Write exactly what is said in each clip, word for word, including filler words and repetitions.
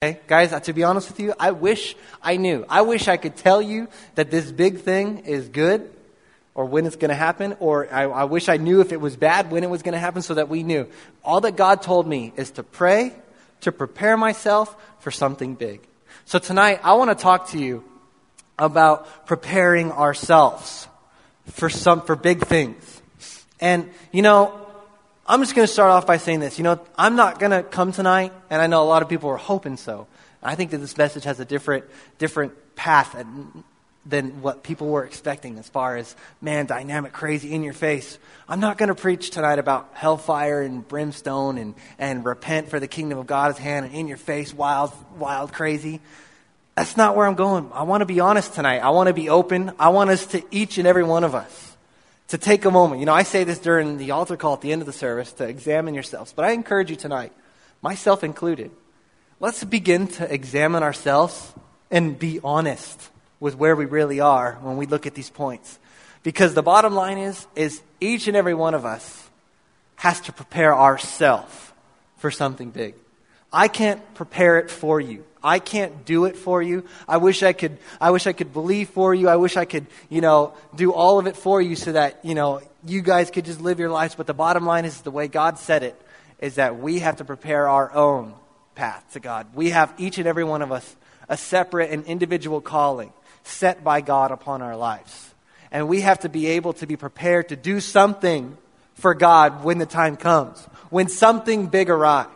Okay, guys, to be honest with you, I wish I knew. I wish I could tell you that this big thing is good or when it's going to happen, or I, I wish I knew if it was bad, when it was going to happen, so that we knew. All that God told me is to pray, to prepare myself for something big. So tonight, I want to talk to you about preparing ourselves for some for big things. And, you know, I'm just going to start off by saying this. You know, I'm not going to come tonight, and I know a lot of people are hoping so. I think that this message has a different different path than what people were expecting as far as, man, dynamic, crazy, in your face. I'm not going to preach tonight about hellfire and brimstone and, and repent for the kingdom of God is hand and in your face, wild, wild, crazy. That's not where I'm going. I want to be honest tonight. I want to be open. I want us to, each and every one of us, to take a moment. You know, I say this during the altar call at the end of the service, to examine yourselves. But I encourage you tonight, myself included, let's begin to examine ourselves and be honest with where we really are when we look at these points. Because the bottom line is, is each and every one of us has to prepare ourselves for something big. I can't prepare it for you. I can't do it for you. I wish I could, I wish I could believe for you. I wish I could, you know, do all of it for you so that, you know, you guys could just live your lives. But the bottom line is, the way God said it, is that we have to prepare our own path to God. We have, each and every one of us, a separate and individual calling set by God upon our lives. And we have to be able to be prepared to do something for God when the time comes, when something big arrives.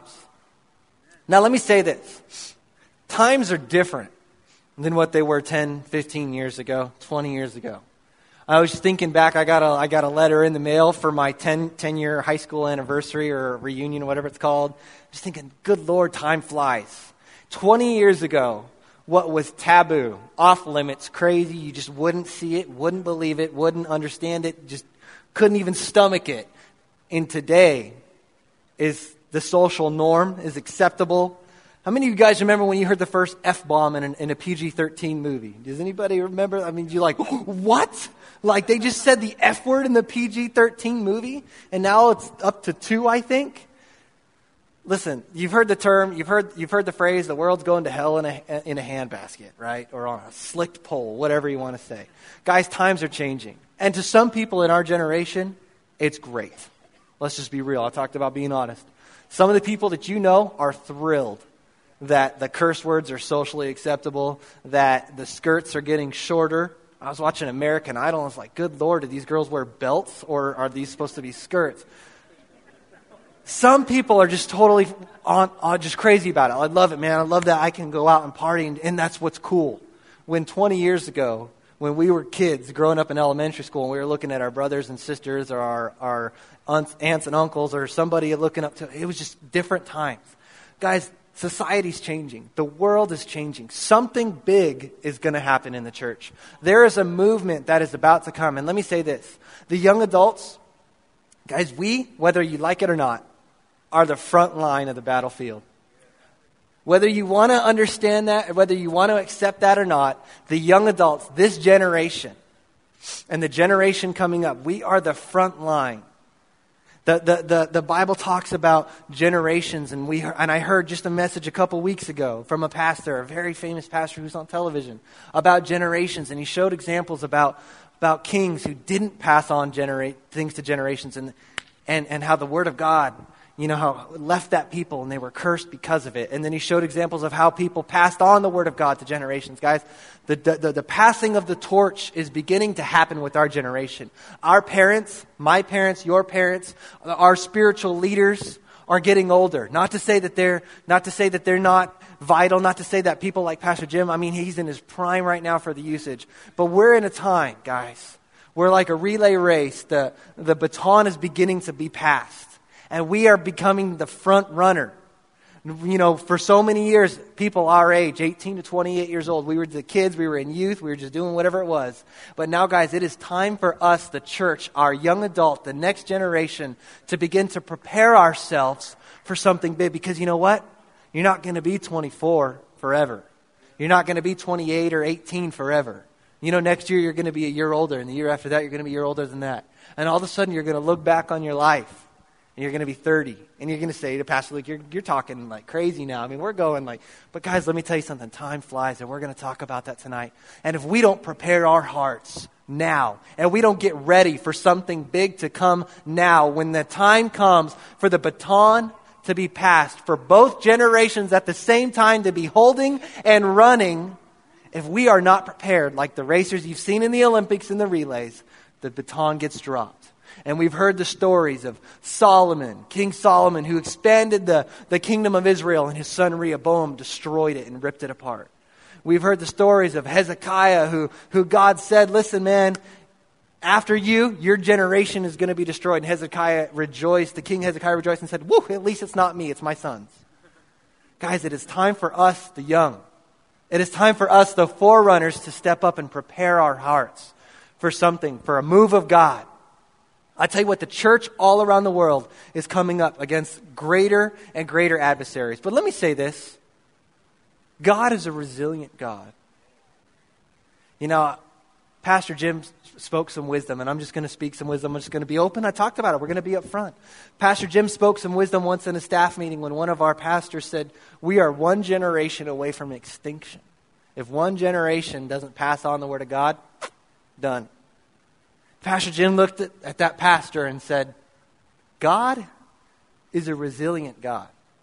Now, let me say this. Times are different than what they were ten, fifteen years ago, twenty years ago. I was just thinking back, I got a, I got a letter in the mail for my ten, ten-year high school anniversary or reunion, or whatever it's called. Just thinking, good Lord, time flies. twenty years ago, what was taboo, off limits, crazy, you just wouldn't see it, wouldn't believe it, wouldn't understand it, just couldn't even stomach it. And today is the social norm, is acceptable. How many of you guys remember when you heard the first F-bomb in, an, in a P G thirteen movie? Does anybody remember? I mean, you're like, what? Like, they just said the F word in the P G thirteen movie, and now it's up to two, I think? Listen, you've heard the term, you've heard you've heard the phrase, the world's going to hell in a, in a handbasket, right? Or on a slicked pole, whatever you want to say. Guys, times are changing. And to some people in our generation, it's great. Let's just be real. I talked about being honest. Some of the people that you know are thrilled that the curse words are socially acceptable, that the skirts are getting shorter. I was watching American Idol, and I was like, good Lord, do these girls wear belts, or are these supposed to be skirts? Some people are just totally on, on, just crazy about it. I love it, man. I love that I can go out and party, and, and that's what's cool. When twenty years ago, when we were kids growing up in elementary school, and we were looking at our brothers and sisters or our, our aunts, aunts and uncles or somebody looking up to, it was just different times. Guys, society's changing. The world is changing. Something big is going to happen in the church. There is a movement that is about to come. And let me say this. The young adults, guys, we, whether you like it or not, are the front line of the battlefield. Whether you want to understand that, or whether you want to accept that or not, the young adults, this generation, and the generation coming up, we are the front line. The, the, the, the Bible talks about generations, and we and I heard just a message a couple weeks ago from a pastor, a very famous pastor who's on television, about generations, and he showed examples about, about kings who didn't pass on generate things to generations, and, and, and how the Word of God, you know, how it left that people and they were cursed because of it. And then he showed examples of how people passed on the Word of God to generations. Guys, the, the, the passing of the torch is beginning to happen with our generation. Our parents, my parents, your parents, our spiritual leaders are getting older. Not to say that they're, not to say that they're not vital, not to say that people like Pastor Jim, I mean, he's in his prime right now for the usage. But we're in a time, guys, where like a relay race, the, the baton is beginning to be passed. And we are becoming the front runner. You know, for so many years, people our age, eighteen to twenty-eight years old, we were the kids, we were in youth, we were just doing whatever it was. But now, guys, it is time for us, the church, our young adult, the next generation, to begin to prepare ourselves for something big. Because you know what? You're not going to be twenty-four forever. You're not going to be twenty-eight or eighteen forever. You know, next year you're going to be a year older, and the year after that you're going to be a year older than that. And all of a sudden you're going to look back on your life. and you're going to be thirty, and you're going to say to Pastor Luke, you're, you're talking like crazy now. I mean, we're going like, but guys, let me tell you something. Time flies, and we're going to talk about that tonight. And if we don't prepare our hearts now, and we don't get ready for something big to come now, when the time comes for the baton to be passed, for both generations at the same time to be holding and running, if we are not prepared, like the racers you've seen in the Olympics and the relays, the baton gets dropped. And we've heard the stories of Solomon, King Solomon, who expanded the, the kingdom of Israel, and his son Rehoboam destroyed it and ripped it apart. We've heard the stories of Hezekiah, who, who God said, listen, man, after you, your generation is going to be destroyed. And Hezekiah rejoiced, the king Hezekiah rejoiced and said, woo, at least it's not me, it's my sons. Guys, it is time for us, the young. It is time for us, the forerunners, to step up and prepare our hearts for something, for a move of God. I tell you what, the church all around the world is coming up against greater and greater adversaries. But let me say this. God is a resilient God. You know, Pastor Jim spoke some wisdom, and I'm just going to speak some wisdom. I'm just going to be open. I talked about it. We're going to be up front. Pastor Jim spoke some wisdom once in a staff meeting when one of our pastors said, we are one generation away from extinction. If one generation doesn't pass on the word of God, done. Pastor Jim looked at, at that pastor and said, God is a resilient God.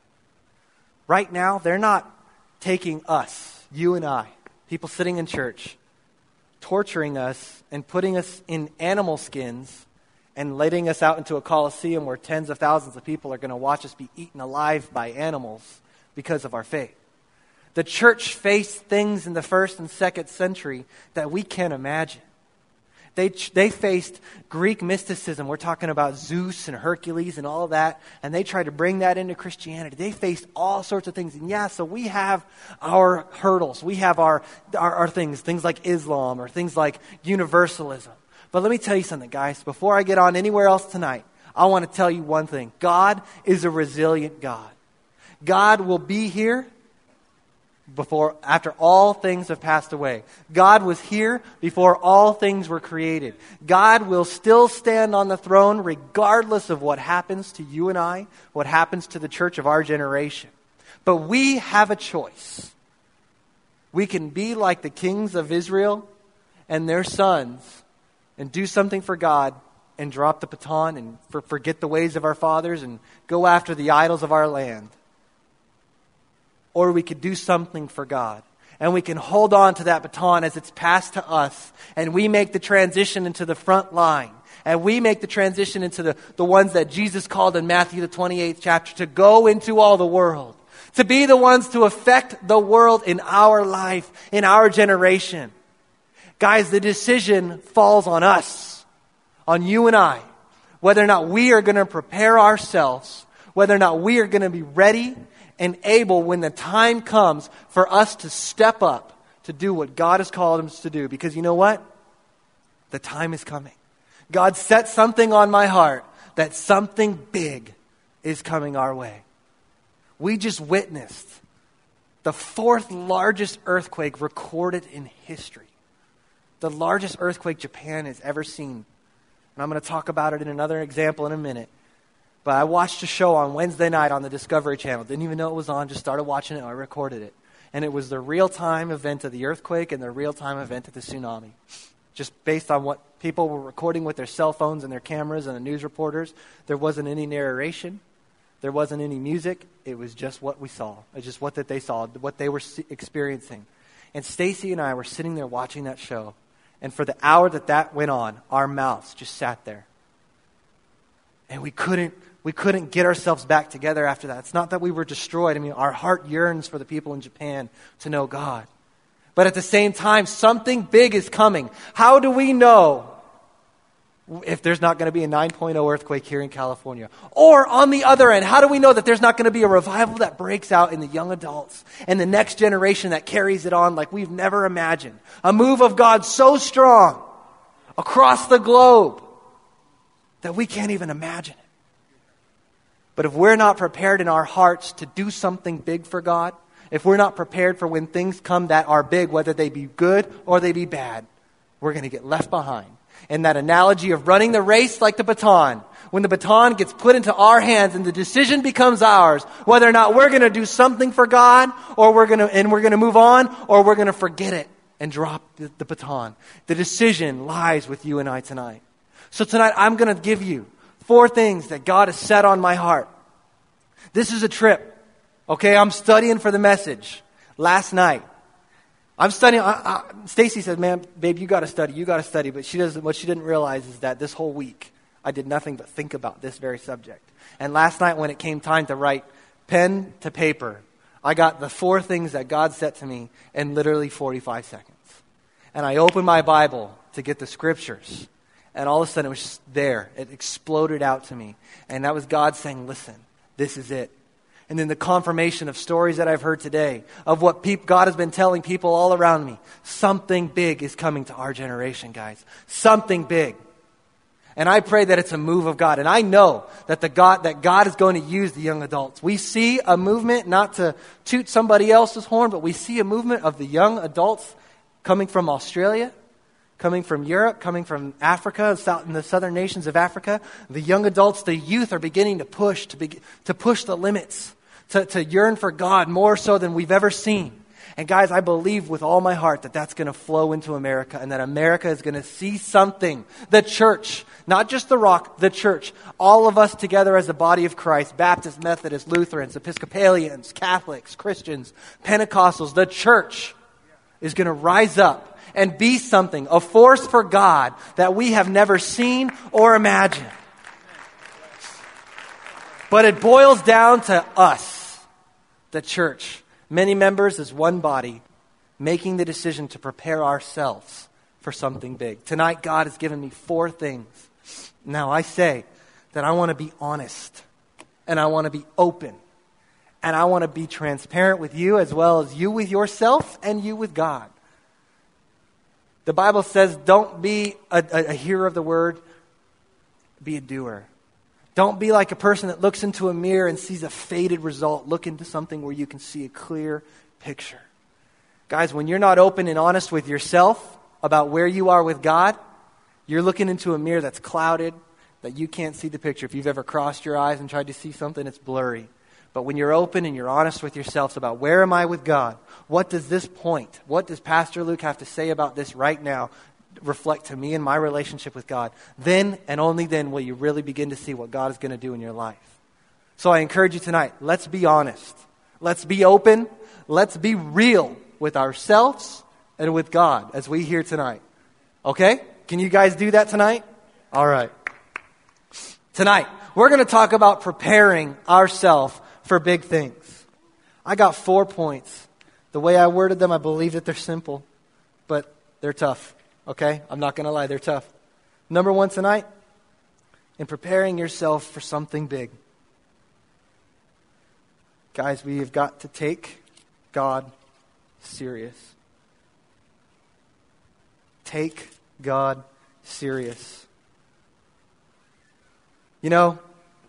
Right now, they're not taking us, you and I, people sitting in church, torturing us and putting us in animal skins and letting us out into a coliseum where tens of thousands of people are going to watch us be eaten alive by animals because of our faith. The church faced things in the first and second century that we can't imagine. They they faced Greek mysticism. We're talking about Zeus and Hercules and all of that. And they tried to bring that into Christianity. They faced all sorts of things. And yeah, so we have our hurdles. We have our, our, our things, things like Islam or things like universalism. But let me tell you something, guys. Before I get on anywhere else tonight, I want to tell you one thing. God is a resilient God. God will be here before, after all things have passed away. God was here before all things were created. God will still stand on the throne regardless of what happens to you and I, what happens to the church of our generation. But we have a choice. We can be like the kings of Israel and their sons and do something for God and drop the baton and for, forget the ways of our fathers and go after the idols of our land. Or we could do something for God. And we can hold on to that baton as it's passed to us. And we make the transition into the front line. And we make the transition into the, the ones that Jesus called in Matthew the twenty-eighth chapter to go into all the world. To be the ones to affect the world in our life, in our generation. Guys, the decision falls on us. On you and I. Whether or not we are going to prepare ourselves. Whether or not we are going to be ready and able when the time comes for us to step up to do what God has called us to do. Because you know what? The time is coming. God set something on my heart that something big is coming our way. We just witnessed the fourth largest earthquake recorded in history. The largest earthquake Japan has ever seen. And I'm going to talk about it in another example in a minute. But I watched a show on Wednesday night on the Discovery Channel. Didn't even know it was on. Just started watching it. I recorded it. And it was the real-time event of the earthquake and the real-time event of the tsunami. Just based on what people were recording with their cell phones and their cameras and the news reporters. There wasn't any narration. There wasn't any music. It was just what we saw. It was just what that they saw, what they were experiencing. And Stacy and I were sitting there watching that show. And for the hour that that went on, our mouths just sat there. And we couldn't We couldn't get ourselves back together after that. It's not that we were destroyed. I mean, our heart yearns for the people in Japan to know God. But at the same time, something big is coming. How do we know if there's not going to be a nine point oh earthquake here in California? Or on the other end, how do we know that there's not going to be a revival that breaks out in the young adults and the next generation that carries it on like we've never imagined? A move of God so strong across the globe that we can't even imagine it. But if we're not prepared in our hearts to do something big for God, if we're not prepared for when things come that are big, whether they be good or they be bad, we're going to get left behind. In that analogy of running the race like the baton, when the baton gets put into our hands and the decision becomes ours, whether or not we're going to do something for God, or we're going to, and we're going to move on, or we're going to forget it and drop the, the baton. The decision lies with you and I tonight. So tonight, I'm going to give you four things that God has set on my heart. This is a trip. Okay, I'm studying for the message. Last night, I'm studying. I, I, Stacy said, "Man, babe, you got to study. You got to study." But she doesn't. What she didn't realize is that this whole week I did nothing but think about this very subject. And last night, when it came time to write pen to paper, I got the four things that God said to me in literally forty-five seconds. And I opened my Bible to get the scriptures, and all of a sudden it was just there. It exploded out to me, and that was God saying, "Listen, this is it." And then the confirmation of stories that I've heard today, of what peop- God has been telling people all around me. Something big is coming to our generation, guys. Something big. And I pray that it's a move of God. And I know that the God that God is going to use the young adults. We see a movement, not to toot somebody else's horn, but we see a movement of the young adults coming from Australia, coming from Europe, coming from Africa, south in the southern nations of Africa. The young adults, the youth are beginning to push, to be, to push the limits. To, to yearn for God more so than we've ever seen. And guys, I believe with all my heart that that's going to flow into America, and that America is going to see something. The church, not just the Rock, the church. All of us together as the body of Christ, Baptists, Methodists, Lutherans, Episcopalians, Catholics, Christians, Pentecostals, the church is going to rise up and be something, a force for God that we have never seen or imagined. But it boils down to us. The church, many members as one body, making the decision to prepare ourselves for something big. Tonight, God has given me four things. Now, I say that I want to be honest, and I want to be open, and I want to be transparent with you as well as you with yourself and you with God. The Bible says, don't be a, a, a hearer of the word, be a doer. Don't be like a person that looks into a mirror and sees a faded result. Look into something where you can see a clear picture. Guys, when you're not open and honest with yourself about where you are with God, you're looking into a mirror that's clouded, that you can't see the picture. If you've ever crossed your eyes and tried to see something, it's blurry. But when you're open and you're honest with yourselves about where am I with God, what does this point, what does Pastor Luke have to say about this right now, reflect to me and my relationship with God, then and only then will you really begin to see what God is going to do in your life. So I encourage you tonight, let's be honest. Let's be open. Let's be real with ourselves and with God as we hear tonight. Okay? Can you guys do that tonight? All right. Tonight, we're going to talk about preparing ourselves for big things. I got four points. The way I worded them, I believe that they're simple, but they're tough. Okay? I'm not going to lie, they're tough. Number one tonight, in preparing yourself for something big. Guys, we have got to take God serious. Take God serious. You know,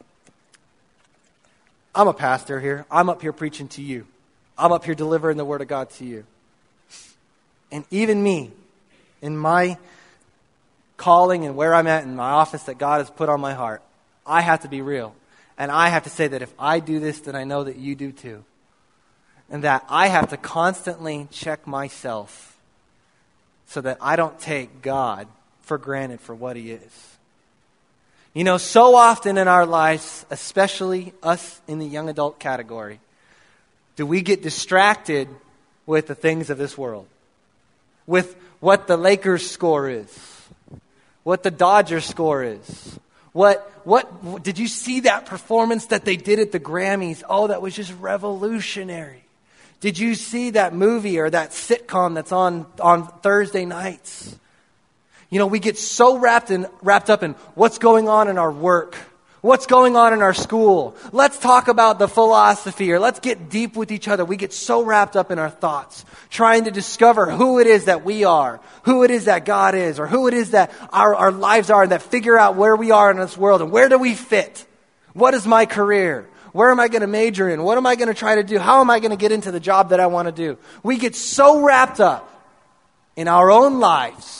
I'm a pastor here. I'm up here preaching to you. I'm up here delivering the Word of God to you. And even me, in my calling and where I'm at in my office that God has put on my heart, I have to be real. And I have to say that if I do this, then I know that you do too. And that I have to constantly check myself so that I don't take God for granted for what He is. You know, so often in our lives, especially us in the young adult category, do we get distracted with the things of this world. With what the Lakers score is, what the Dodgers score is. What, what, did you see that performance that they did at the Grammys? Oh, that was just revolutionary. Did you see that movie or that sitcom that's on, on Thursday nights? You know, we get so wrapped in, wrapped up in what's going on in our work. What's going on in our school? Let's talk about the philosophy, or let's get deep with each other. We get so wrapped up in our thoughts, trying to discover who it is that we are, who it is that God is, or who it is that our, our lives are, and that figure out where we are in this world, and where do we fit? What is my career? Where am I going to major in? What am I going to try to do? How am I going to get into the job that I want to do? We get so wrapped up in our own lives,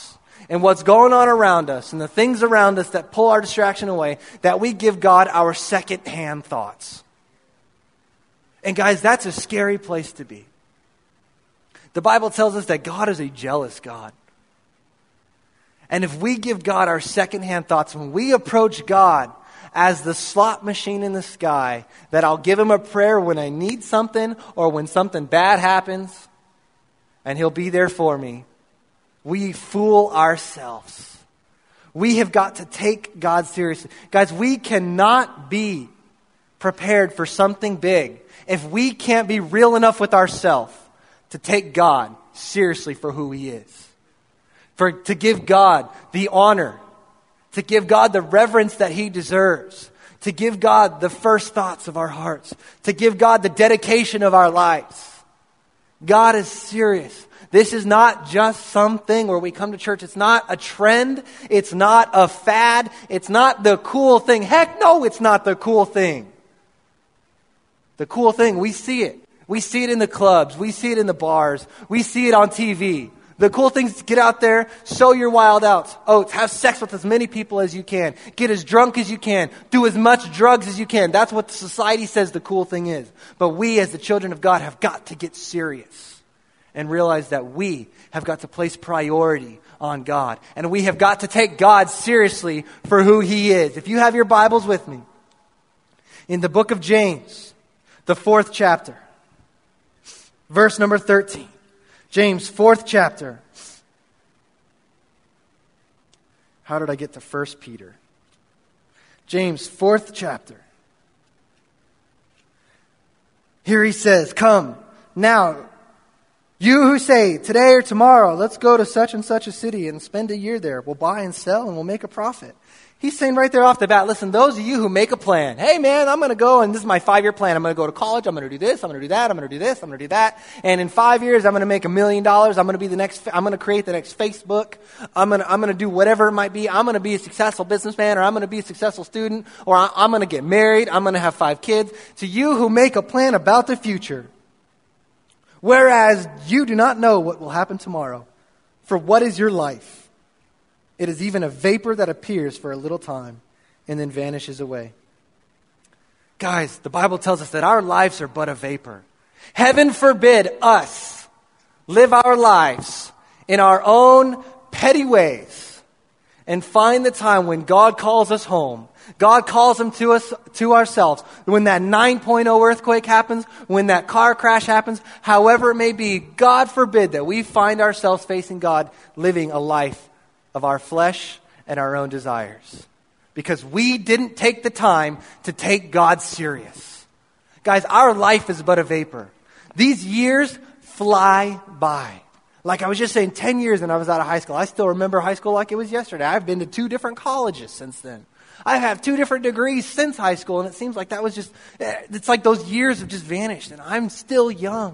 and what's going on around us and the things around us that pull our distraction away, that we give God our second-hand thoughts. And guys, that's a scary place to be. The Bible tells us that God is a jealous God. And if we give God our second-hand thoughts, when we approach God as the slot machine in the sky, that I'll give him a prayer when I need something or when something bad happens, and he'll be there for me, we fool ourselves. We have got to take God seriously. Guys, we cannot be prepared for something big if we can't be real enough with ourselves to take God seriously for who he is. For to give God the honor, to give God the reverence that he deserves, to give God the first thoughts of our hearts, to give God the dedication of our lives. God is serious. This is not just something where we come to church. It's not a trend. It's not a fad. It's not the cool thing. Heck no, it's not the cool thing. The cool thing, we see it. We see it in the clubs. We see it in the bars. We see it on T V. The cool thing is to get out there, sow your wild oats, oats, have sex with as many people as you can, get as drunk as you can, do as much drugs as you can. That's what society says the cool thing is. But we as the children of God have got to get serious and realize that we have got to place priority on God. And we have got to take God seriously for who he is. If you have your Bibles with me, in the book of James, the fourth chapter, verse number thirteen. James, fourth chapter. How did I get to First Peter? James, fourth chapter. Here he says, come, now, you who say, today or tomorrow, let's go to such and such a city and spend a year there. We'll buy and sell and we'll make a profit. He's saying right there off the bat, listen, those of you who make a plan, hey man, I'm going to go and this is my five-year plan. I'm going to go to college. I'm going to do this. I'm going to do that. I'm going to do this. I'm going to do that. And in five years, I'm going to make a million dollars. I'm going to be the next, I'm going to create the next Facebook. I'm going to, I'm going to do whatever it might be. I'm going to be a successful businessman, or I'm going to be a successful student, or I'm going to get married. I'm going to have five kids. To you who make a plan about the future, whereas you do not know what will happen tomorrow, for what is your life? It is even a vapor that appears for a little time and then vanishes away. Guys, the Bible tells us that our lives are but a vapor. Heaven forbid us live our lives in our own petty ways and find the time when God calls us home. God calls them to us, to ourselves. When that nine point oh earthquake happens, when that car crash happens, however it may be, God forbid that we find ourselves facing God living a life of our flesh and our own desires. Because we didn't take the time to take God serious. Guys, our life is but a vapor. These years fly by. Like I was just saying, ten years when I was out of high school. I still remember high school like it was yesterday. I've been to two different colleges since then. I have two different degrees since high school, and it seems like that was just, it's like those years have just vanished, and I'm still young.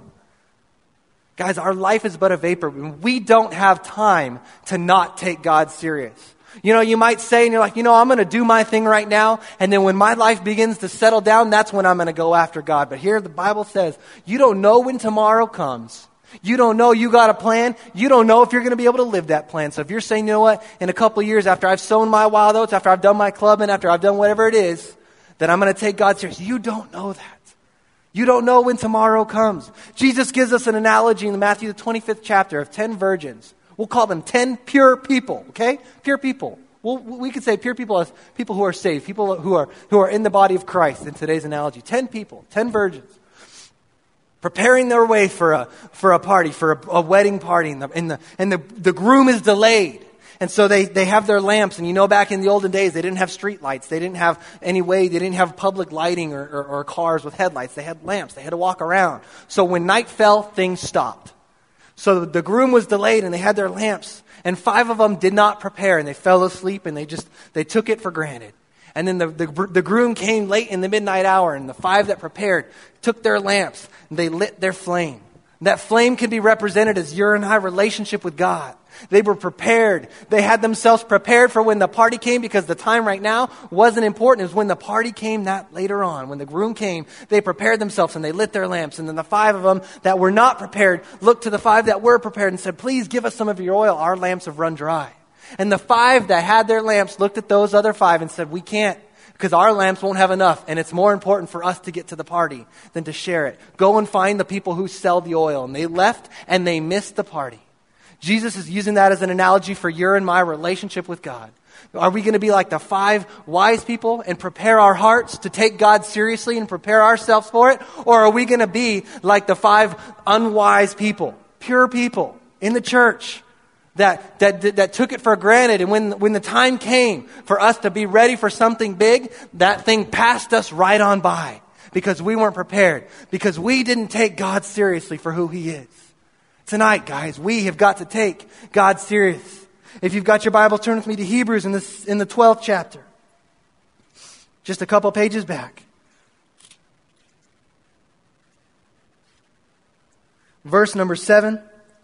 Guys, our life is but a vapor. We don't have time to not take God serious. You know, you might say, and you're like, you know, I'm going to do my thing right now, and then when my life begins to settle down, that's when I'm going to go after God. But here the Bible says, you don't know when tomorrow comes. You don't know you got a plan. You don't know if you're going to be able to live that plan. So if you're saying, you know what, in a couple of years after I've sown my wild oats, after I've done my clubbing, after I've done whatever it is, that I'm going to take God serious. You don't know that. You don't know when tomorrow comes. Jesus gives us an analogy in Matthew the twenty-fifth chapter of ten virgins. We'll call them ten pure people, okay? Pure people. Well, we could say pure people as people who are saved, people who are who are in the body of Christ in today's analogy. Ten people, ten virgins, preparing their way for a for a party, for a, a wedding party, and the and the and the, the groom is delayed. And so they, they have their lamps, and you know back in the olden days, they didn't have street lights. They didn't have any way, they didn't have public lighting or, or, or cars with headlights. They had lamps. They had to walk around. So when night fell, things stopped. So the groom was delayed, and they had their lamps. And five of them did not prepare, and they fell asleep, and they just, they took it for granted. And then the, the, the groom came late in the midnight hour, and the five that prepared took their lamps, and they lit their flame. That flame can be represented as your and I relationship with God. They were prepared. They had themselves prepared for when the party came, because the time right now wasn't important. It was when the party came, that later on. When the groom came, they prepared themselves and they lit their lamps. And then the five of them that were not prepared looked to the five that were prepared and said, please give us some of your oil. Our lamps have run dry. And the five that had their lamps looked at those other five and said, we can't, because our lamps won't have enough, and it's more important for us to get to the party than to share it. Go and find the people who sell the oil. And they left, and they missed the party. Jesus is using that as an analogy for your and my relationship with God. Are we going to be like the five wise people and prepare our hearts to take God seriously and prepare ourselves for it? Or are we going to be like the five unwise people, pure people in the church that, that, that, that took it for granted? And when, when the time came for us to be ready for something big, that thing passed us right on by because we weren't prepared, because we didn't take God seriously for who He is. Tonight, guys, we have got to take God serious. If you've got your Bible, turn with me to Hebrews in, this, in the twelfth chapter. Just a couple pages back. Verse number seven.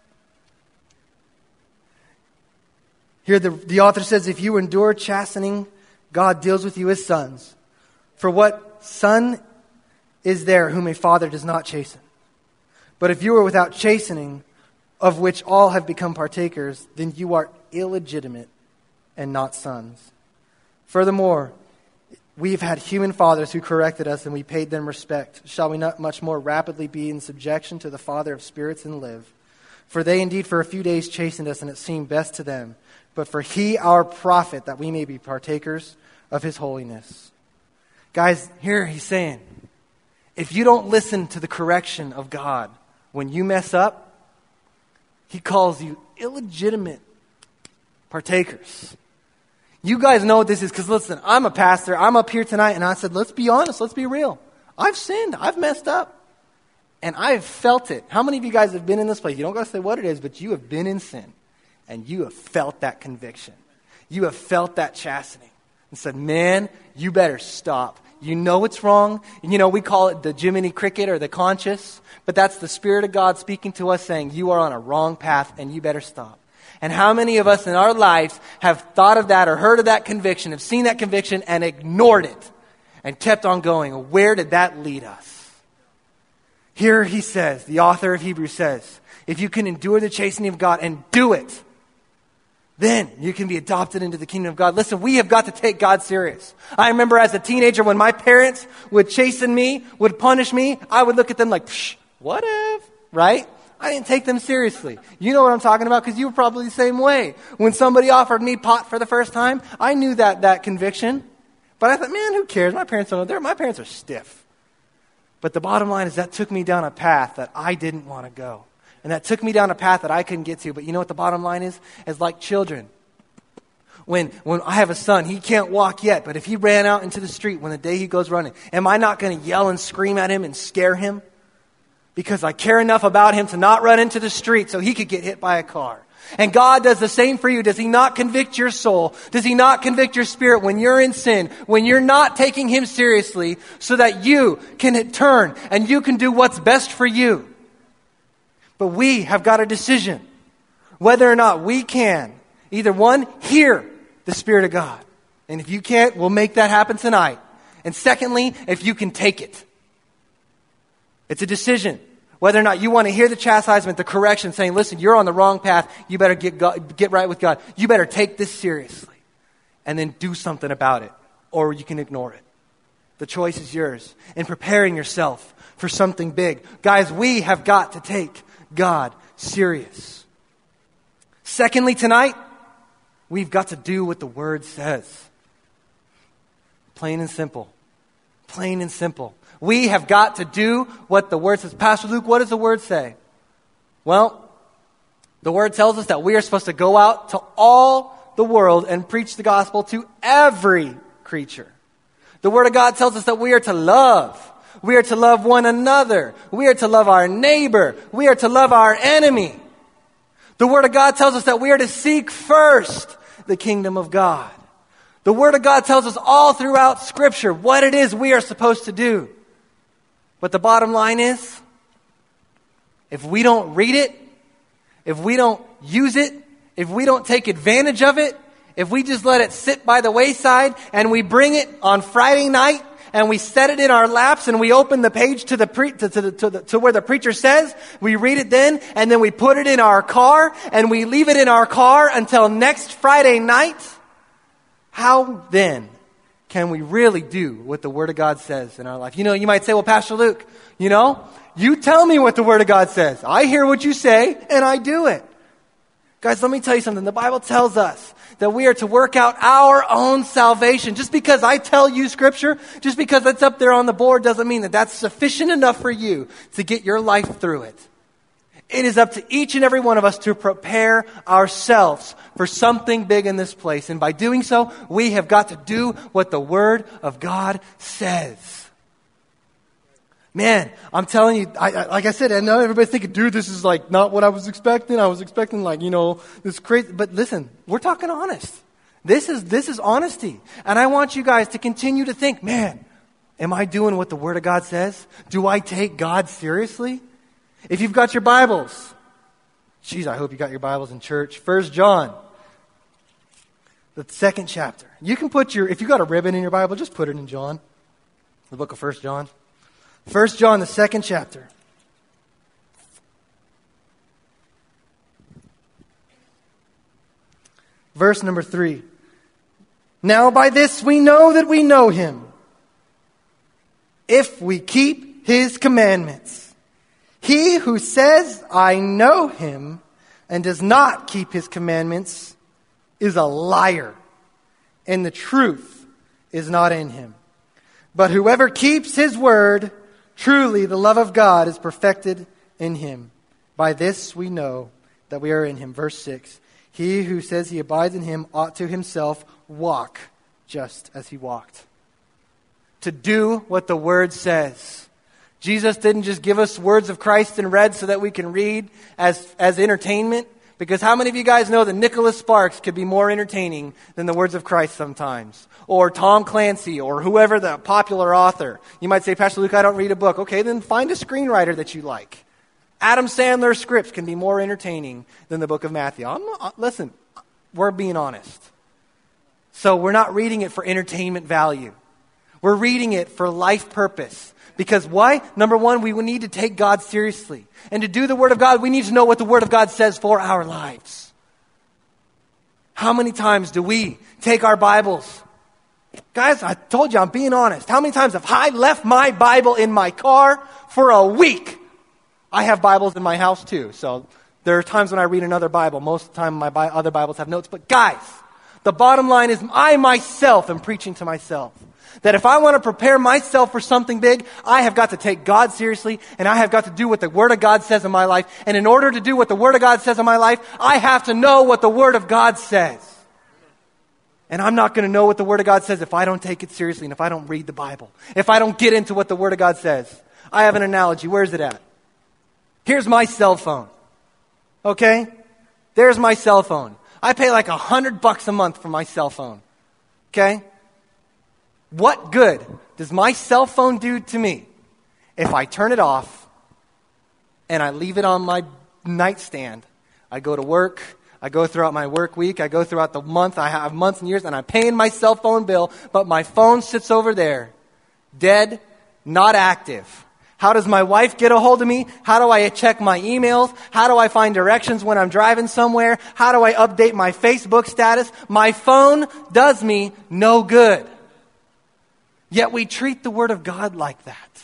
Here the, the author says, if you endure chastening, God deals with you as sons. For what son is there whom a father does not chasten? But if you are without chastening, of which all have become partakers, then you are illegitimate and not sons. Furthermore, we've had human fathers who corrected us, and we paid them respect. Shall we not much more rapidly be in subjection to the Father of spirits and live? For they indeed for a few days chastened us, and it seemed best to them. But for He our profit, that we may be partakers of His holiness. Guys, here He's saying, if you don't listen to the correction of God when you mess up, He calls you illegitimate partakers. You guys know what this is, because listen, I'm a pastor. I'm up here tonight, and I said, let's be honest. Let's be real. I've sinned. I've messed up. And I've felt it. How many of you guys have been in this place? You don't got to say what it is, but you have been in sin. And you have felt that conviction. You have felt that chastening. And said, man, you better stop. You know it's wrong. And you know, we call it the Jiminy Cricket or the conscious. But that's the Spirit of God speaking to us saying, you are on a wrong path and you better stop. And how many of us in our lives have thought of that or heard of that conviction, have seen that conviction and ignored it and kept on going? Where did that lead us? Here he says, the author of Hebrews says, if you can endure the chastening of God and do it, then you can be adopted into the kingdom of God. Listen, we have got to take God serious. I remember as a teenager when my parents would chasten me, would punish me, I would look at them like, psh, what if, right? I didn't take them seriously. You know what I'm talking about because you were probably the same way. When somebody offered me pot for the first time, I knew that that conviction. But I thought, man, who cares? My parents don't know. They're, my parents are stiff. But the bottom line is that took me down a path that I didn't want to go. And that took me down a path that I couldn't get to. But you know what the bottom line is? It's like children. When when I have a son, he can't walk yet. But if he ran out into the street when the day he goes running, am I not going to yell and scream at him and scare him? Because I care enough about him to not run into the street so he could get hit by a car. And God does the same for you. Does He not convict your soul? Does He not convict your spirit when you're in sin, when you're not taking Him seriously so that you can turn and you can do what's best for you? But we have got a decision whether or not we can either one, hear the Spirit of God. And if you can't, we'll make that happen tonight. And secondly, if you can take it. It's a decision. Whether or not you want to hear the chastisement, the correction, saying, listen, you're on the wrong path. You better get God, get right with God. You better take this seriously. And then do something about it. Or you can ignore it. The choice is yours. In preparing yourself for something big. Guys, we have got to take God serious. Secondly, tonight, we've got to do what the Word says. Plain and simple. Plain and simple. We have got to do what the Word says. Pastor Luke, what does the Word say? Well, the Word tells us that we are supposed to go out to all the world and preach the gospel to every creature. The Word of God tells us that we are to love. We are to love one another. We are to love our neighbor. We are to love our enemy. The Word of God tells us that we are to seek first the kingdom of God. The Word of God tells us all throughout Scripture what it is we are supposed to do. But the bottom line is, if we don't read it, if we don't use it, if we don't take advantage of it, if we just let it sit by the wayside and we bring it on Friday night and we set it in our laps and we open the page to the pre- to, to, the, to, the, to where the preacher says, we read it then, and then we put it in our car and we leave it in our car until next Friday night, how then can we really do what the Word of God says in our life? You know, you might say, well, Pastor Luke, you know, you tell me what the Word of God says. I hear what you say and I do it. Guys, let me tell you something. The Bible tells us that we are to work out our own salvation. Just because I tell you Scripture, just because it's up there on the board doesn't mean that that's sufficient enough for you to get your life through it. It is up to each and every one of us to prepare ourselves for something big in this place. And by doing so, we have got to do what the Word of God says. Man, I'm telling you, I, I, like I said, I know everybody's thinking, dude, this is like not what I was expecting. I was expecting like, you know, this crazy. But listen, we're talking honest. This is, this is honesty. And I want you guys to continue to think, man, am I doing what the Word of God says? Do I take God seriously? If you've got your Bibles, geez, I hope you got your Bibles in church. First John, the second chapter. You can put your, if you got a ribbon in your Bible, just put it in John, the book of First John. First John, the second chapter. Verse number three. Now by this we know that we know Him, if we keep His commandments. He who says, I know Him, and does not keep His commandments, is a liar, and the truth is not in him. But whoever keeps His word, truly, the love of God is perfected in him. By this we know that we are in Him. Verse six. He who says he abides in Him ought to himself walk just as He walked. To do what the Word says. Jesus didn't just give us words of Christ in red so that we can read as, as entertainment. Because how many of you guys know that Nicholas Sparks could be more entertaining than the words of Christ sometimes? Or Tom Clancy, or whoever the popular author. You might say, Pastor Luke, I don't read a book. Okay, then find a screenwriter that you like. Adam Sandler's scripts can be more entertaining than the book of Matthew. I'm not, listen, we're being honest. So we're not reading it for entertainment value. We're reading it for life purpose. Because why? Number one, we need to take God seriously. And to do the Word of God, we need to know what the Word of God says for our lives. How many times do we take our Bibles? Guys, I told you, I'm being honest. How many times have I left my Bible in my car for a week? I have Bibles in my house too. So there are times when I read another Bible. Most of the time my Bi- other Bibles have notes. But guys, the bottom line is I myself am preaching to myself. That if I want to prepare myself for something big, I have got to take God seriously, and I have got to do what the Word of God says in my life. And in order to do what the Word of God says in my life, I have to know what the Word of God says. And I'm not going to know what the Word of God says if I don't take it seriously and if I don't read the Bible. If I don't get into what the Word of God says. I have an analogy. Where's it at? Here's my cell phone. Okay? There's my cell phone. I pay like a hundred bucks a month for my cell phone. Okay? What good does my cell phone do to me if I turn it off and I leave it on my nightstand? I go to work, I go throughout my work week, I go throughout the month, I have months and years, and I'm paying my cell phone bill, but my phone sits over there, dead, not active. How does my wife get a hold of me? How do I check my emails? How do I find directions when I'm driving somewhere? How do I update my Facebook status? My phone does me no good. Yet we treat the Word of God like that.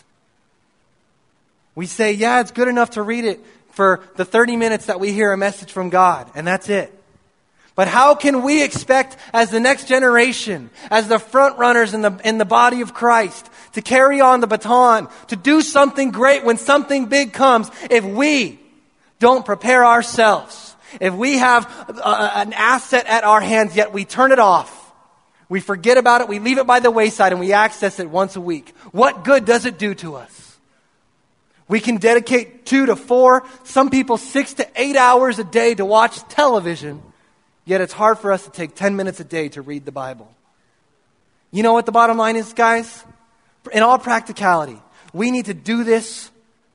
We say, yeah, it's good enough to read it for the thirty minutes that we hear a message from God, and that's it. But how can we expect, as the next generation, as the front runners in the, in the body of Christ, to carry on the baton, to do something great when something big comes, if we don't prepare ourselves, if we have uh, an asset at our hands, yet we turn it off, we forget about it, we leave it by the wayside, and we access it once a week. What good does it do to us? We can dedicate two to four, some people six to eight hours a day to watch television, yet it's hard for us to take ten minutes a day to read the Bible. You know what the bottom line is, guys? In all practicality, we need to do this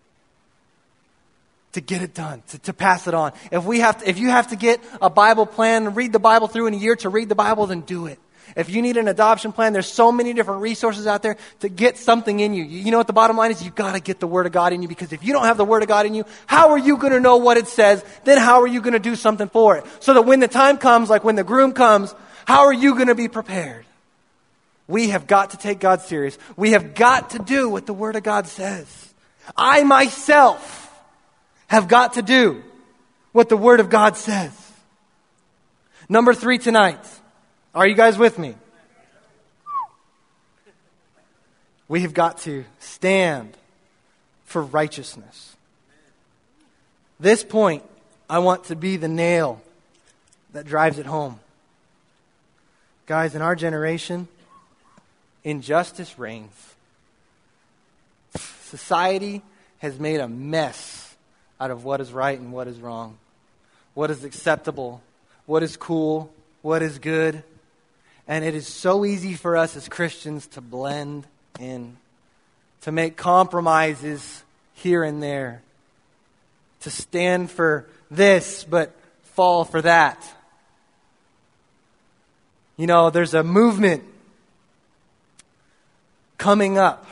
to get it done, to, to pass it on. If we have to, if you have to get a Bible plan and read the Bible through in a year to read the Bible, then do it. If you need an adoption plan, there's so many different resources out there to get something in you. You know what the bottom line is? You've got to get the Word of God in you, because if you don't have the Word of God in you, how are you going to know what it says? Then how are you going to do something for it? So that when the time comes, like when the groom comes, how are you going to be prepared? We have got to take God serious. We have got to do what the Word of God says. I myself have got to do what the Word of God says. Number three tonight. Are you guys with me? We have got to stand for righteousness. This point, I want to be the nail that drives it home. Guys, in our generation, injustice reigns. Society has made a mess out of what is right and what is wrong, what is acceptable, what is cool, what is good. And it is so easy for us as Christians to blend in, to make compromises here and there, to stand for this but fall for that. You know, there's a movement coming up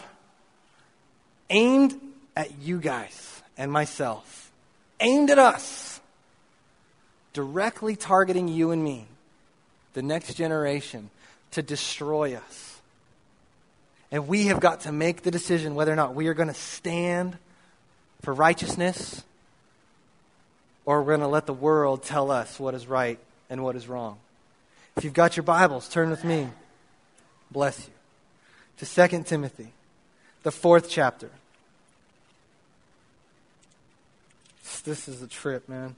aimed at you guys and myself, aimed at us, directly targeting you and me, the next generation, to destroy us. And we have got to make the decision whether or not we are going to stand for righteousness, or we're going to let the world tell us what is right and what is wrong. If you've got your Bibles, turn with me. Bless you. To Second Timothy, the fourth chapter. This is a trip, man.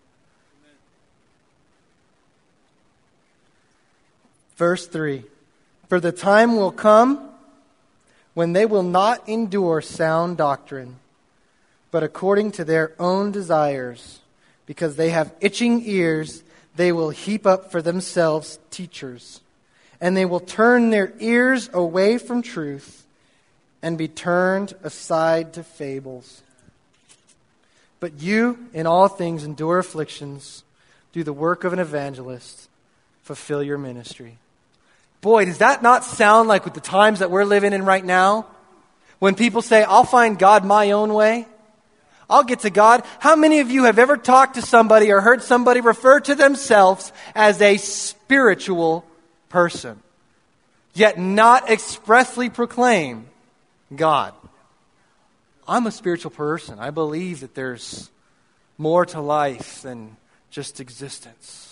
Verse three. For the time will come when they will not endure sound doctrine, but according to their own desires, because they have itching ears, they will heap up for themselves teachers, and they will turn their ears away from truth and be turned aside to fables. But you, in all things, endure afflictions, do the work of an evangelist, fulfill your ministry. Boy, does that not sound like with the times that we're living in right now? When people say, I'll find God my own way. I'll get to God. How many of you have ever talked to somebody or heard somebody refer to themselves as a spiritual person, yet not expressly proclaim God? I'm a spiritual person. I believe that there's more to life than just existence.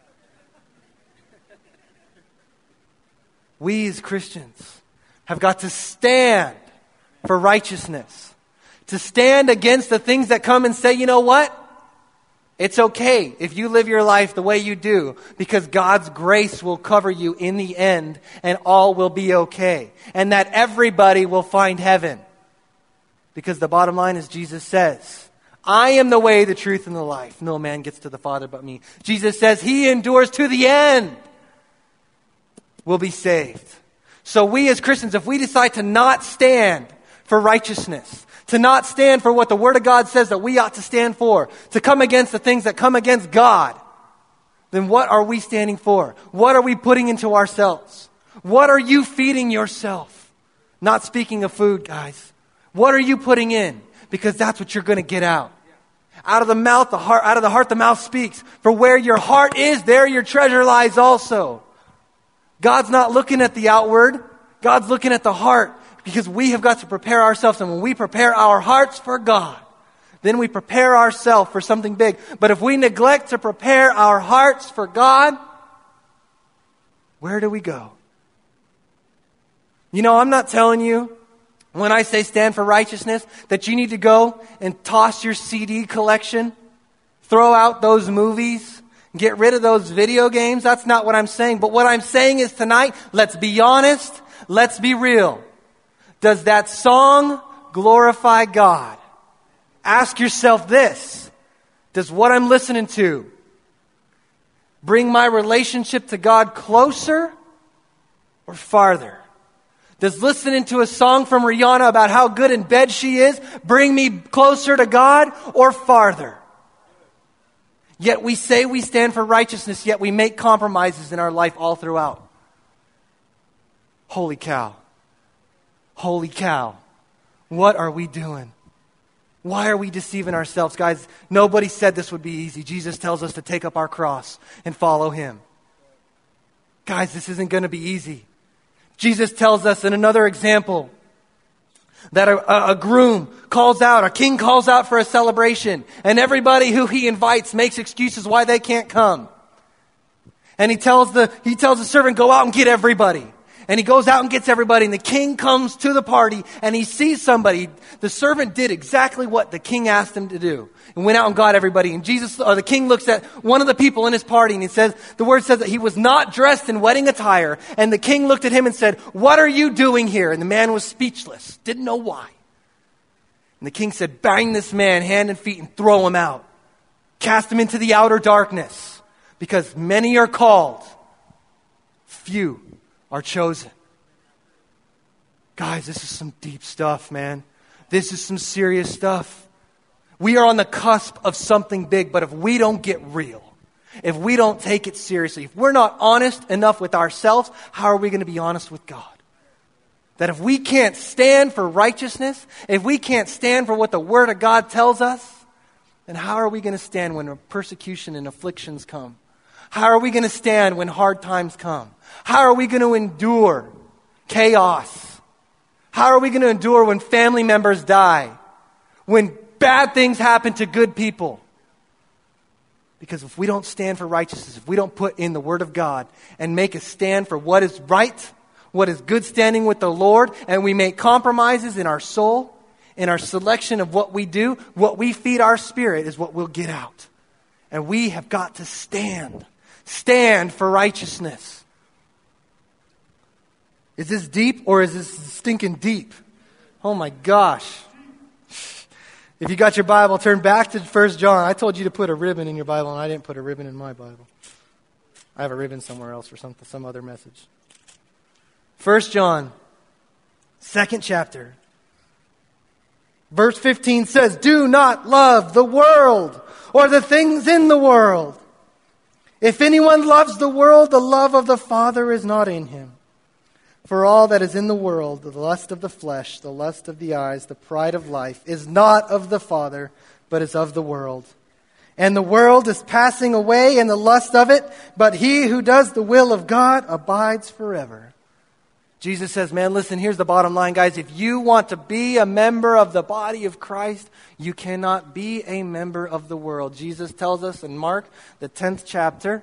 We as Christians have got to stand for righteousness, to stand against the things that come and say, you know what? It's okay if you live your life the way you do, because God's grace will cover you in the end and all will be okay. And that everybody will find heaven. Because the bottom line is Jesus says, I am the way, the truth, and the life. No man gets to the Father but me. Jesus says he endures to the end will be saved. So we as Christians, if we decide to not stand for righteousness, to not stand for what the Word of God says that we ought to stand for, to come against the things that come against God, then what are we standing for? What are we putting into ourselves? What are you feeding yourself? Not speaking of food, guys. What are you putting in? Because that's what you're going to get out. Out of the mouth, the heart, out of the heart, the mouth speaks. For where your heart is, there your treasure lies also. God's not looking at the outward. God's looking at the heart, because we have got to prepare ourselves. And when we prepare our hearts for God, then we prepare ourselves for something big. But if we neglect to prepare our hearts for God, where do we go? You know, I'm not telling you, when I say stand for righteousness, that you need to go and toss your C D collection, throw out those movies, get rid of those video games. That's not what I'm saying. But what I'm saying is tonight, let's be honest, let's be real. Does that song glorify God? Ask yourself this. Does what I'm listening to bring my relationship to God closer or farther? Does listening to a song from Rihanna about how good in bed she is bring me closer to God or farther? Yet we say we stand for righteousness, yet we make compromises in our life all throughout. Holy cow. Holy cow. What are we doing? Why are we deceiving ourselves? Guys, nobody said this would be easy. Jesus tells us to take up our cross and follow him. Guys, this isn't going to be easy. Jesus tells us in another example that a, a, a groom calls out, a king calls out for a celebration, and everybody who he invites makes excuses why they can't come. And he tells the he tells the servant, go out and get everybody. And he goes out and gets everybody, and the king comes to the party, and he sees somebody. The servant did exactly what the king asked him to do, and went out and got everybody. And Jesus, or the king looks at one of the people in his party, and he says, the word says that he was not dressed in wedding attire. And the king looked at him and said, what are you doing here? And the man was speechless, didn't know why. And the king said, bind this man hand and feet and throw him out. Cast him into the outer darkness, because many are called, few are chosen. Guys, this is some deep stuff, man. This is some serious stuff. We are on the cusp of something big, but if we don't get real, if we don't take it seriously, if we're not honest enough with ourselves, how are we going to be honest with God? That if we can't stand for righteousness, if we can't stand for what the Word of God tells us, then how are we going to stand when persecution and afflictions come? How are we going to stand when hard times come? How are we going to endure chaos? How are we going to endure when family members die? When bad things happen to good people? Because if we don't stand for righteousness, if we don't put in the Word of God and make a stand for what is right, what is good standing with the Lord, and we make compromises in our soul, in our selection of what we do, what we feed our spirit is what we'll get out. And we have got to stand. Stand for righteousness. Is this deep or is this stinking deep? Oh my gosh. If you got your Bible, turn back to First John. I told you to put a ribbon in your Bible, and I didn't put a ribbon in my Bible. I have a ribbon somewhere else for some, some other message. First John, second chapter. Verse fifteen says, do not love the world or the things in the world. If anyone loves the world, the love of the Father is not in him. For all that is in the world, the lust of the flesh, the lust of the eyes, the pride of life, is not of the Father, but is of the world. And the world is passing away and the lust of it, but he who does the will of God abides forever. Jesus says, man, listen, here's the bottom line, guys. If you want to be a member of the body of Christ, you cannot be a member of the world. Jesus tells us in Mark, the tenth chapter,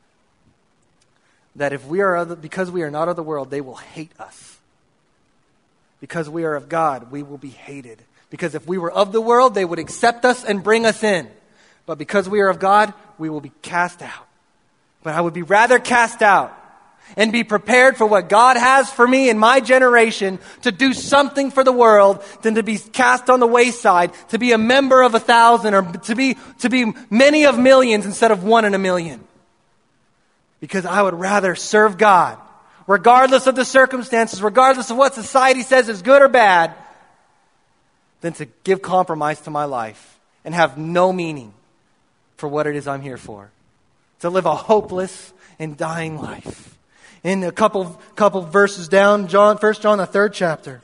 that if we are of the, because we are not of the world, they will hate us. Because we are of God, we will be hated. Because if we were of the world, they would accept us and bring us in. But because we are of God, we will be cast out. But I would be rather cast out and be prepared for what God has for me in my generation to do something for the world than to be cast on the wayside, to be a member of a thousand, or to be, to be many of millions instead of one in a million. Because I would rather serve God, regardless of the circumstances, regardless of what society says is good or bad, than to give compromise to my life and have no meaning for what it is I'm here for. To live a hopeless and dying life. In a couple couple verses down, John, First John, the third chapter,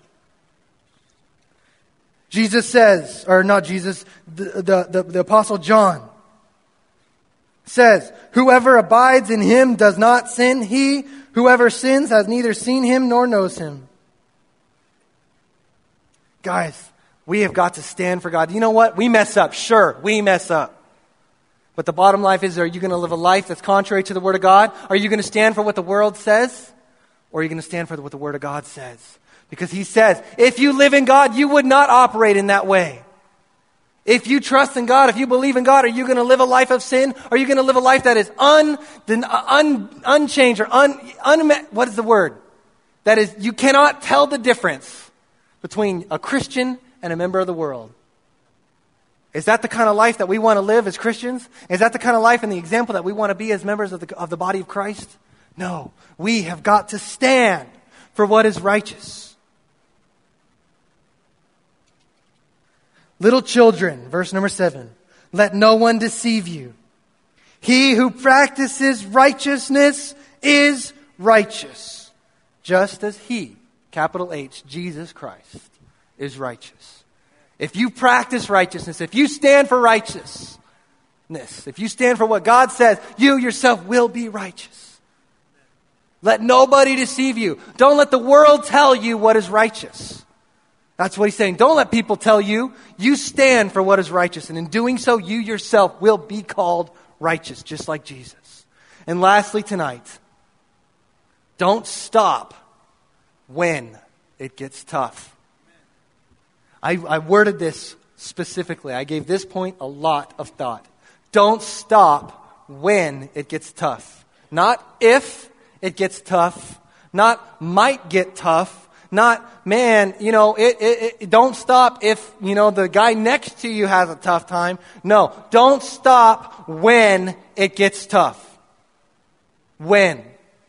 Jesus says, or not Jesus, the, the, the, the Apostle John says, whoever abides in him does not sin. He, whoever sins, has neither seen him nor knows him. Guys, we have got to stand for God. You know what? We mess up. Sure, we mess up. But the bottom line is, are you going to live a life that's contrary to the Word of God? Are you going to stand for what the world says? Or are you going to stand for what the Word of God says? Because He says, if you live in God, you would not operate in that way. If you trust in God, if you believe in God, are you going to live a life of sin? Are you going to live a life that is un, un, unchanged or un, un, what is the word? That is, you cannot tell the difference between a Christian and a member of the world. Is that the kind of life that we want to live as Christians? Is that the kind of life and the example that we want to be as members of the, of the body of Christ? No. We have got to stand for what is righteous. Little children, verse number seven, let no one deceive you. He who practices righteousness is righteous, just as he, capital H, Jesus Christ, is righteous. If you practice righteousness, if you stand for righteousness, if you stand for what God says, you yourself will be righteous. Let nobody deceive you. Don't let the world tell you what is righteous. That's what he's saying. Don't let people tell you. You stand for what is righteous. And in doing so, you yourself will be called righteous, just like Jesus. And lastly tonight, don't stop when it gets tough. I, I worded this specifically. I gave this point a lot of thought. Don't stop when it gets tough. Not if it gets tough. Not might get tough. Not, man, you know, it, it, it, don't stop if, you know, the guy next to you has a tough time. No, don't stop when it gets tough. When.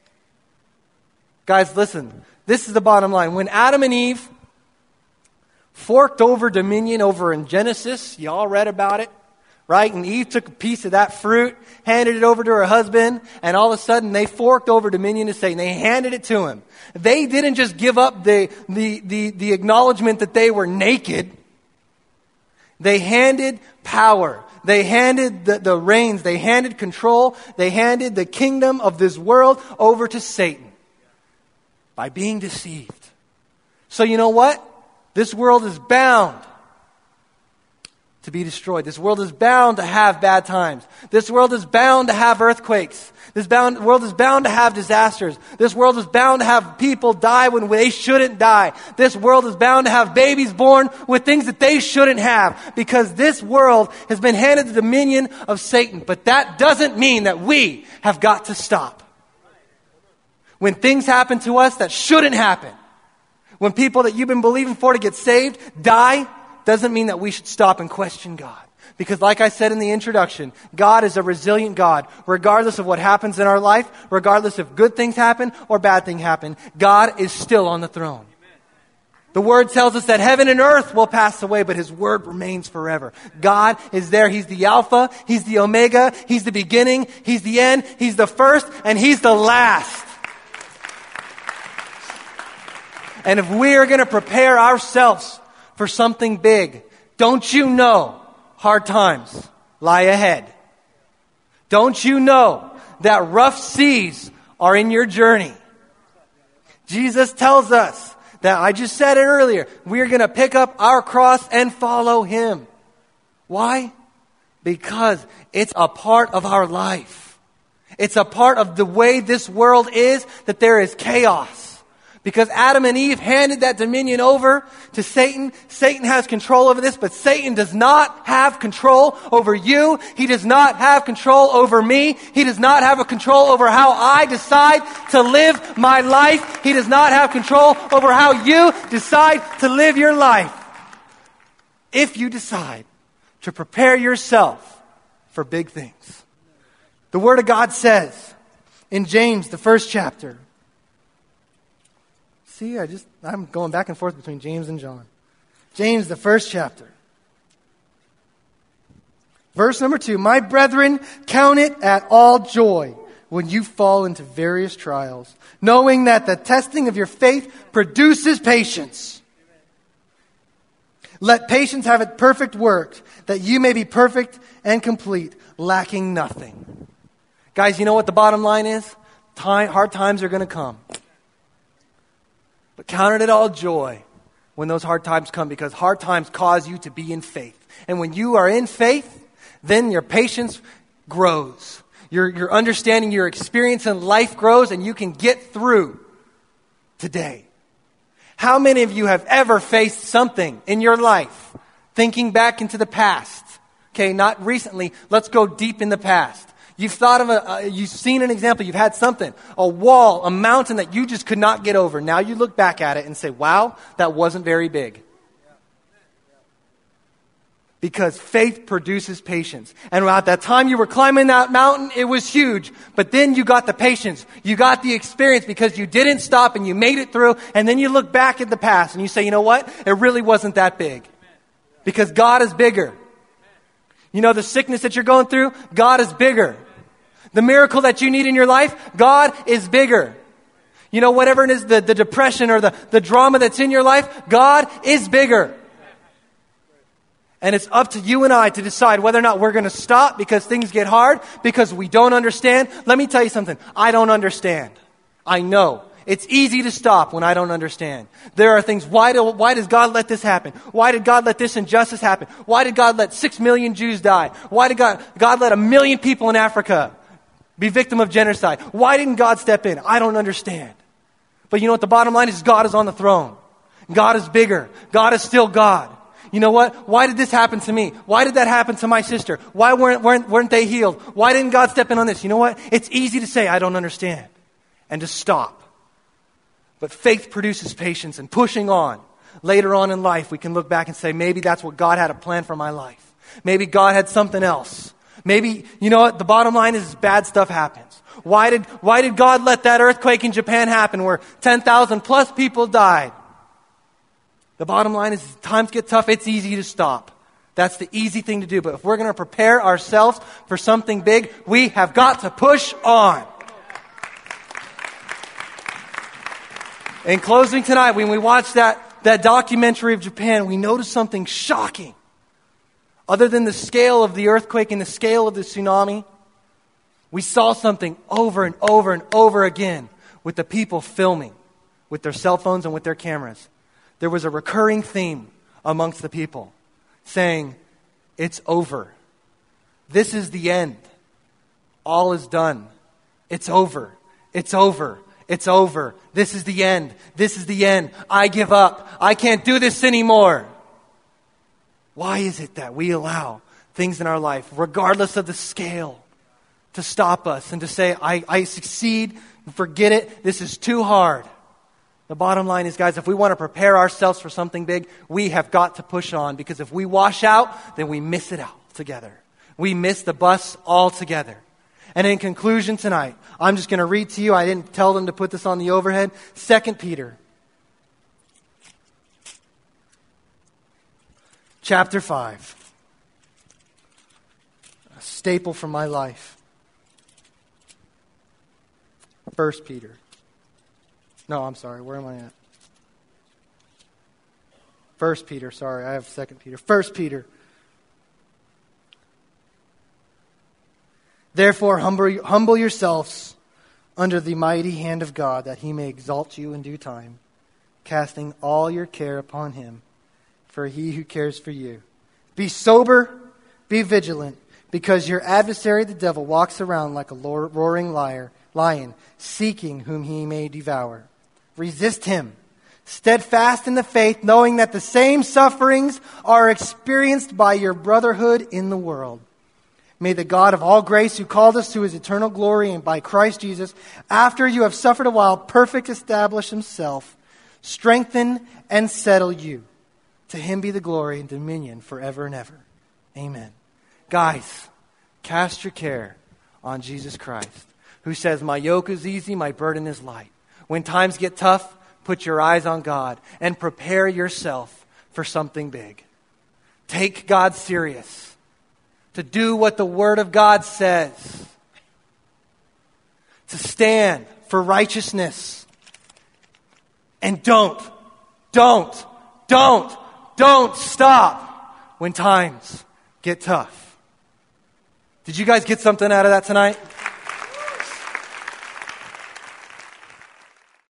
Guys, listen. This is the bottom line. When Adam and Eve forked over dominion over in Genesis, you all read about it, right? And Eve took a piece of that fruit, handed it over to her husband, and all of a sudden they forked over dominion to Satan. They handed it to him. They didn't just give up the, the, the, the acknowledgement that they were naked. They handed power. They handed the, the reins. They handed control. They handed the kingdom of this world over to Satan by being deceived. So you know what? This world is bound to be destroyed. This world is bound to have bad times. This world is bound to have earthquakes. This bound, world is bound to have disasters. This world is bound to have people die when they shouldn't die. This world is bound to have babies born with things that they shouldn't have, because this world has been handed the dominion of Satan. But that doesn't mean that we have got to stop. When things happen to us that shouldn't happen, when people that you've been believing for to get saved die, doesn't mean that we should stop and question God. Because like I said in the introduction, God is a resilient God. Regardless of what happens in our life, regardless if good things happen or bad things happen, God is still on the throne. The Word tells us that heaven and earth will pass away, but His Word remains forever. God is there. He's the Alpha. He's the Omega. He's the beginning. He's the end. He's the first. And He's the last. And if we are going to prepare ourselves for something big, don't you know hard times lie ahead? Don't you know that rough seas are in your journey? Jesus tells us that, I just said it earlier, we're going to pick up our cross and follow Him. Why? Because it's a part of our life. It's a part of the way this world is, that there is chaos. Because Adam and Eve handed that dominion over to Satan. Satan has control over this, but Satan does not have control over you. He does not have control over me. He does not have a control over how I decide to live my life. He does not have control over how you decide to live your life. If you decide to prepare yourself for big things. The Word of God says in James, the first chapter, See, I just, I'm going back and forth between James and John. James, the first chapter. Verse number two, my brethren, count it at all joy when you fall into various trials, knowing that the testing of your faith produces patience. Let patience have its perfect work, that you may be perfect and complete, lacking nothing. Guys, you know what the bottom line is? Time, hard times are going to come. But count it all joy when those hard times come, because hard times cause you to be in faith. And when you are in faith, then your patience grows. Your, your understanding, your experience in life grows, and you can get through today. How many of you have ever faced something in your life, thinking back into the past? Okay, not recently. Let's go deep in the past. You've thought of a, uh, you've seen an example, you've had something, a wall, a mountain that you just could not get over. Now you look back at it and say, wow, that wasn't very big. Because faith produces patience. And at that time you were climbing that mountain, it was huge. But then you got the patience. You got the experience because you didn't stop and you made it through. And then you look back at the past and you say, you know what? It really wasn't that big. Because God is bigger. You know, the sickness that you're going through, God is bigger. The miracle that you need in your life, God is bigger. You know, whatever it is, the, the depression or the, the drama that's in your life, God is bigger. And it's up to you and I to decide whether or not we're going to stop because things get hard, because we don't understand. Let me tell you something. I don't understand. I know. It's easy to stop when I don't understand. There are things, why, do, why does God let this happen? Why did God let this injustice happen? Why did God let six million Jews die? Why did God, God let a million people in Africa be victim of genocide? Why didn't God step in? I don't understand. But you know what the bottom line is? God is on the throne. God is bigger. God is still God. You know what? Why did this happen to me? Why did that happen to my sister? Why weren't, weren't, weren't they healed? Why didn't God step in on this? You know what? It's easy to say, I don't understand, and to stop. But faith produces patience, and pushing on. Later on in life, we can look back and say, maybe that's what God had a plan for my life. Maybe God had something else. Maybe, you know what? The bottom line is bad stuff happens. Why did, why did God let that earthquake in Japan happen where ten thousand plus people died? The bottom line is, as times get tough, it's easy to stop. That's the easy thing to do. But if we're going to prepare ourselves for something big, we have got to push on. In closing tonight, when we watched that, that documentary of Japan, we noticed something shocking. Other than the scale of the earthquake and the scale of the tsunami, we saw something over and over and over again with the people filming with their cell phones and with their cameras. There was a recurring theme amongst the people saying, it's over. This is the end. All is done. It's over. It's over. It's over. This is the end. This is the end. I give up. I can't do this anymore. Why is it that we allow things in our life, regardless of the scale, to stop us and to say, I, I succeed, forget it, this is too hard? The bottom line is, guys, if we want to prepare ourselves for something big, we have got to push on, because if we wash out, then we miss it out together. We miss the bus altogether. And in conclusion tonight, I'm just going to read to you, I didn't tell them to put this on the overhead, Second Peter chapter five. A staple from my life. First Peter. No, I'm sorry. Where am I at? First Peter. Sorry, I have Second Peter. First Peter. Therefore, humble, humble yourselves under the mighty hand of God, that he may exalt you in due time, casting all your care upon him, for he who cares for you. Be sober, be vigilant, because your adversary the devil walks around like a roaring liar, lion, seeking whom he may devour. Resist him, steadfast in the faith, knowing that the same sufferings are experienced by your brotherhood in the world. May the God of all grace, who called us to his eternal glory and by Christ Jesus, after you have suffered a while, perfect, establish himself, strengthen and settle you. To him be the glory and dominion forever and ever. Amen. Guys, cast your care on Jesus Christ, who says, my yoke is easy, my burden is light. When times get tough, put your eyes on God and prepare yourself for something big. Take God serious. To do what the Word of God says. To stand for righteousness. And don't, don't, don't, don't stop when times get tough. Did you guys get something out of that tonight?